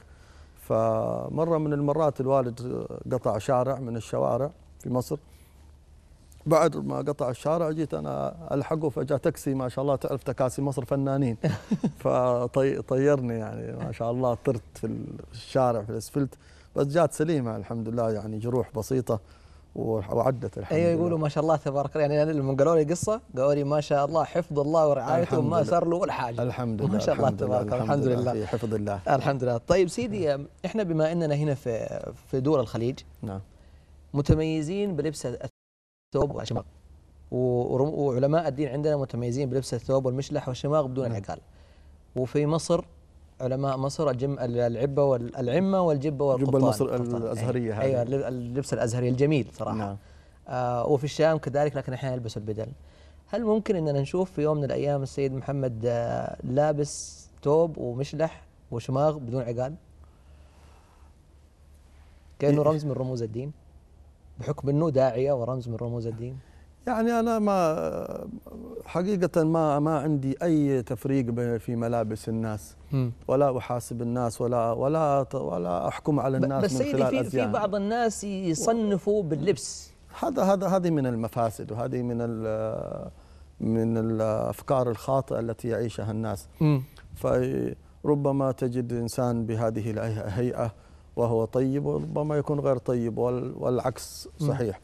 فمره من المرات الوالد قطع شارع من الشوارع في مصر، بعد ما قطع الشارع جيت انا الحقه، فجاء تاكسي ما شاء الله، تعرف تكاسي مصر فنانين فطيرني يعني ما شاء الله، طرت في الشارع في الاسفلت، بس جات سليمه الحمد لله، يعني جروح بسيطه وعدت الحمد ايوه لله. يقولوا ما شاء الله تبارك الله، يعني أنا لما قالوا لي قصه قالوا لي ما شاء الله حفظ الله ورعايته الحمد وما لله. صار له ولا حاجه. الحمد لله ما شاء الله الحمد لله تبارك الله، الحمد لله في حفظ الله. الحمد لله. طيب سيدي، احنا بما اننا هنا في في دول الخليج نعم. متميزين بلبس الثوب والشماغ، و- وعلماء الدين عندنا متميزين بلبس الثوب والمشلح والشماغ بدون نعم. العقال. وفي مصر علماء مصر الجم العبه والعمه والجبه والقبطان. جبة المصر قبطان. الازهريه هذه. ايوه اللبس الازهري الجميل صراحه. نعم. آه وفي الشام كذلك، لكن احيانا يلبسوا البدل. هل ممكن اننا نشوف في يوم من الايام السيد محمد آه لابس ثوب ومشلح وشماغ بدون عقال؟ كانه إيه. رمز من رموز الدين، بحكم انه داعيه ورمز من رموز الدين. يعني انا ما حقيقه ما ما عندي اي تفريق بين- في ملابس الناس، مم. ولا احاسب الناس ولا ولا ولا احكم على ب- الناس بس من سيدي خلال في في ازيائهم. بعض الناس يصنفوا باللبس. هذا هذا هذه من المفاسد، وهذه من ال- من الافكار الخاطئه التي يعيشها الناس. مم. فربما تجد انسان بهذه الهيئه وهو طيب، وربما يكون غير طيب، وال- والعكس صحيح.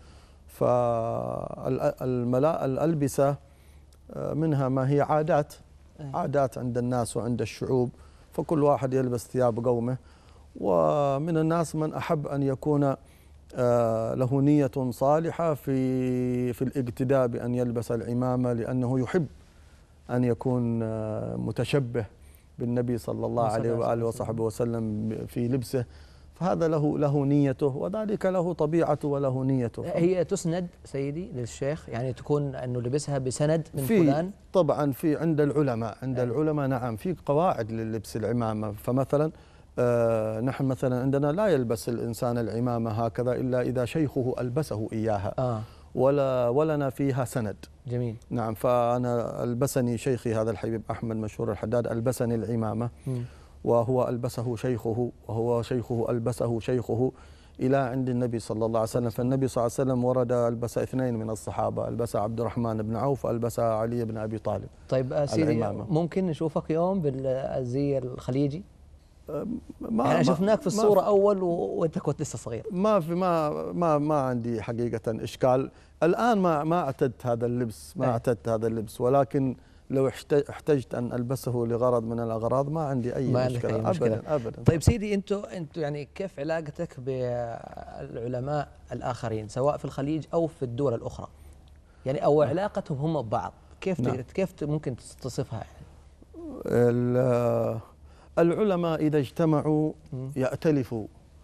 فالألبسة منها ما هي عادات عادات عند الناس وعند الشعوب، فكل واحد يلبس ثياب قومه. ومن الناس من أحب أن يكون آه، له نية صالحة في في الاقتداء بأن يلبس العمامة، لأنه يحب أن يكون آه، متشبه بالنبي صلى الله عليه وآله وصحبه وسلم في لبسه، فهذا له له نيته، وذلك له طبيعته وله نيته. هي تسند سيدي للشيخ، يعني تكون انه لبسها بسند من في فلان؟ طبعا في عند العلماء عند أي. العلماء نعم في قواعد للبس العمامة. فمثلا آه نحن مثلا عندنا لا يلبس الإنسان العمامة هكذا إلا إذا شيخه ألبسه إياها. اه ولا ولنا فيها سند. جميل. نعم. فأنا ألبسني شيخي هذا الحبيب أحمد مشهور الحداد، ألبسني العمامة، مم. وهو ألبسه شيخه، وهو شيخه ألبسه شيخه إلى عند النبي صلى الله عليه وسلم. فالنبي صلى الله عليه وسلم ورد ألبس اثنين من الصحابة، ألبس عبد الرحمن بن عوف وألبس علي بن أبي طالب. طيب آه، سيدي العمامة. ممكن نشوفك يوم بالزي الخليجي؟ ما يعني ما- شفناك في ما الصورة أول و- وأنت كنت لسه صغير. ما في ما ما ما عندي حقيقة إشكال. الآن ما ما اعتدت هذا اللبس، ما أي. اعتدت هذا اللبس، ولكن لو احت- احتجت أن ألبسه لغرض من الأغراض ما عندي أي ما عندك مشكلة. أي مشكلة. أبدا أبدا. طيب سيدي، أنتوا أنتوا يعني كيف علاقتك بالعلماء الآخرين سواء في الخليج أو في الدول الأخرى؟ يعني أو علاقتهم هم ببعض، كيف نعم. تقدر- كيف ممكن تصفها يعني؟ ال- العلماء إذا اجتمعوا مم. يأتلفوا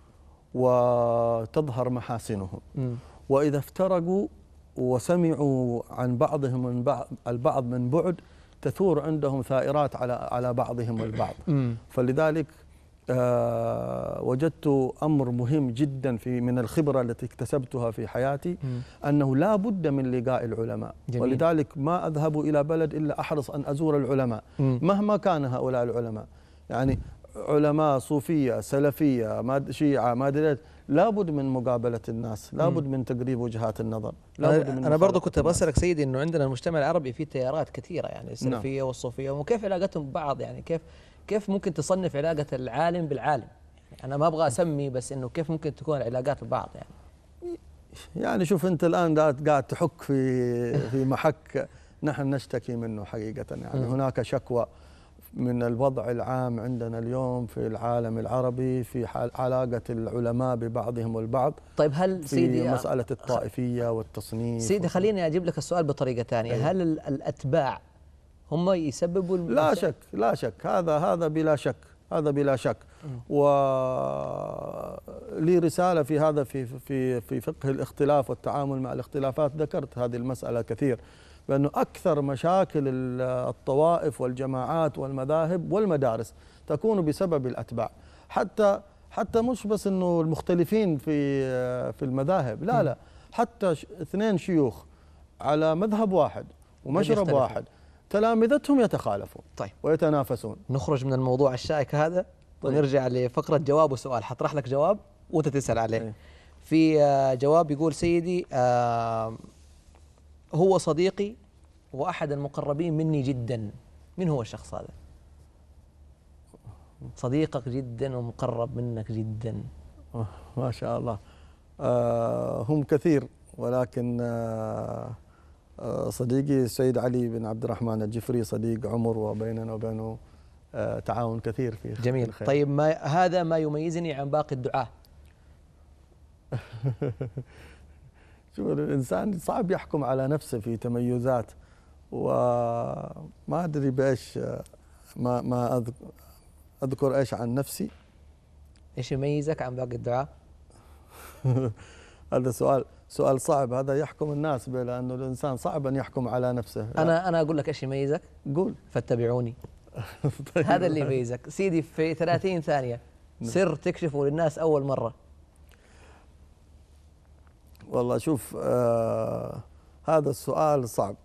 وتظهر محاسنهم، مم. وإذا افترقوا وسمعوا عن بعضهم من بعض البعض من بعد تثور عندهم ثائرات على على بعضهم البعض. مم. فلذلك آه وجدت أمر مهم جدا في من الخبرة التي اكتسبتها في حياتي، مم. أنه لا بد من لقاء العلماء. جميل. ولذلك ما أذهب إلى بلد إلا أحرص أن أزور العلماء مم. مهما كان هؤلاء العلماء، يعني علماء صوفية سلفية ما شيعة ما دريت، لابد من مقابلة الناس، لابد من تقريب وجهات النظر، لابد من أنا, أنا برضو مخالطة كنت الناس. بسألك سيدي إنه عندنا المجتمع العربي فيه تيارات كثيرة، يعني السلفية والصوفية، وكيف علاقتهم ببعض؟ يعني كيف كيف ممكن تصنف علاقة العالم بالعالم؟ يعني أنا ما أبغى أسمي، بس إنه كيف ممكن تكون العلاقات ببعض يعني؟ يعني شوف أنت الآن قاعد قاعد تحك في في محك نحن نشتكي منه حقيقة. يعني م. هناك شكوى من الوضع العام عندنا اليوم في العالم العربي في حال علاقة العلماء ببعضهم البعض، طيب هل في سيدي مسألة الطائفية والتصنيف. سيدي خليني أجيب لك السؤال بطريقة ثانية. أيوة. هل ال- الأتباع هم يسببوا الم- لا شك لا شك هذا هذا بلا شك هذا بلا شك. ولي رسالة في هذا في في في فقه الاختلاف والتعامل مع الاختلافات، ذكرت هذه المسألة كثير، بأنه أكثر مشاكل الطوائف والجماعات والمذاهب والمدارس تكون بسبب الأتباع. حتى حتى مش بس إنه المختلفين في في المذاهب، لا لا حتى ش- اثنين شيوخ على مذهب واحد ومشرب يختلفون. واحد تلامذتهم يتخالفون طيب ويتنافسون. نخرج من الموضوع الشائك هذا طيب. ونرجع لفقرة جواب وسؤال. حطرح لك جواب وأنت تسأل عليه. أي. في آه، جواب يقول سيدي آه، هو صديقي وأحد المقربين مني جدا. من هو الشخص هذا؟ صديقك جدا ومقرب منك جدا. ما شاء الله. آه هم كثير، ولكن آه آه صديقي السيد علي بن عبد الرحمن الجفري صديق عمر، وبيننا وبينه آه تعاون كثير في جميل. الخير. طيب، ما هذا ما يميزني عن باقي الدعاة. شوف، الإنسان صعب يحكم على نفسه في تميزات، وما أدري بإيش ما ما أذكر إيش عن نفسي. إيش يميزك عن باقي الدعاة؟ هذا سؤال سؤال صعب، هذا يحكم الناس به، لأنه الإنسان صعب أن يحكم على نفسه. أنا أنا أقول لك إيش يميزك؟ قول. فاتبعوني. طيب. هذا اللي يميزك سيدي. في ثلاثين ثانية سر تكشفه للناس أول مرة. والله شوف، آه هذا السؤال صعب.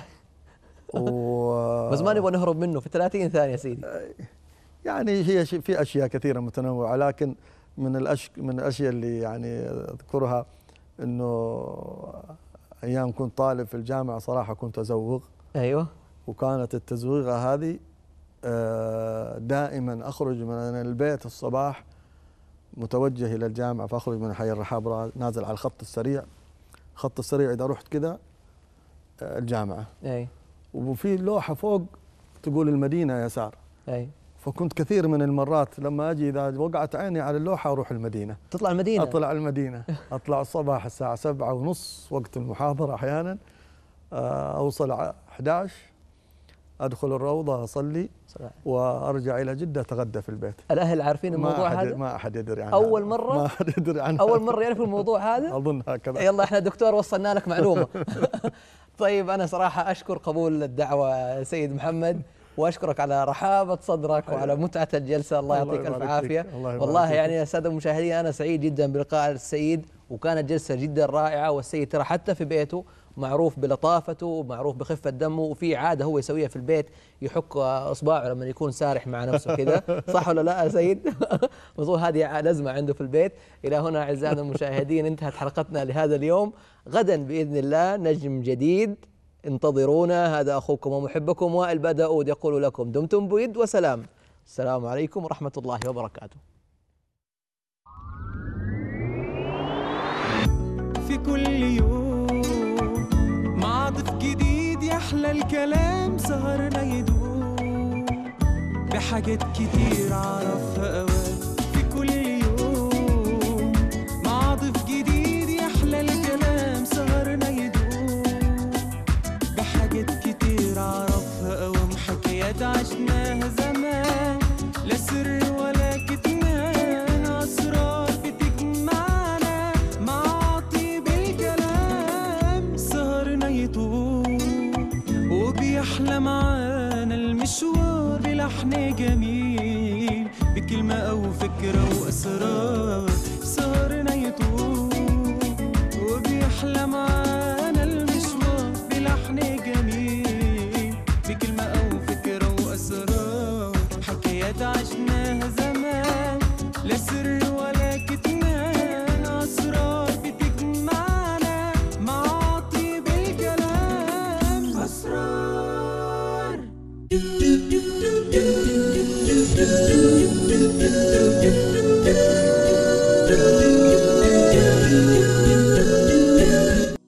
و بس ما نبغى نهرب منه في ثلاثين ثانية سيدي. يعني هي في أشياء كثيرة متنوعة، لكن من الأش من الأشياء اللي يعني أذكرها إنه أيام كنت طالب في الجامعة صراحة كنت أزوغ. أيوه. وكانت التزويغة هذه دائما أخرج من البيت الصباح متوجه إلى الجامعة، فأخرج من حي الرحاب نازل على الخط السريع. الخط السريع إذا رحت كذا الجامعة، أي، وفي لوحة فوق تقول المدينة يسار. أي. فكنت كثير من المرات لما أجي إذا وقعت عيني على اللوحة أروح المدينة. تطلع المدينة؟ أطلع المدينة. أطلع الصباح الساعة سبعة ونص وقت المحاضرة، أحيانا أوصل أحد عشر، أدخل الروضة أصلي صحيح. وأرجع إلى جدة أتغدى في البيت. الأهل عارفين الموضوع ما هذا؟ ما أحد يدري عنه. أول مرة؟ ما أحد يدري عنه. أول مرة يعرفوا الموضوع هذا؟ أظن هكذا. يلا إحنا دكتور وصلنا لك معلومة. طيب، أنا صراحة أشكر قبول الدعوة سيد محمد، وأشكرك على رحابة صدرك وعلى متعة الجلسة. الله يعطيك ألف عافية. والله يعني يا سادة المشاهدين، أنا سعيد جدا بلقاء السيد، وكانت جلسة جدا رائعة. والسيد ترى حتى في بيته معروف بلطافته ومعروف بخفة دمه، وفي عادة هو يسويها في البيت، يحك إصبعه لما يكون سارح مع نفسه كذا. صح ولا لا يا سيد؟ مظبوط، هذه لازمة عنده في البيت. إلى هنا أعزائنا المشاهدين انتهت حلقتنا لهذا اليوم. غدا بإذن الله نجم جديد، انتظرونا. هذا أخوكم ومحبكم وائل بداود يقول لكم دمتم بيد وسلام. السلام عليكم ورحمة الله وبركاته. في كل يوم مع ضيف جديد يحلى الكلام، سهرنا يدوم بحاجات كتير عرفها أوام. في كل يوم مع ضيف جديد يحلى الكلام، سهرنا يدوم بحاجات كتير عرفها أوام. حكايات عشناها زمان، لا سر ولا كتمان، أسرار بتجمعنا مع طيب الكلام. سهرنا يطول وبيحلى معانا المشوار بلحن جميل، بكلمة أو فكرة وأسرار. سهرنا يطول وبيحلى معانا المشوار بلحن جميل، بكلمة أو فكرة وأسرار. حكايات عشنا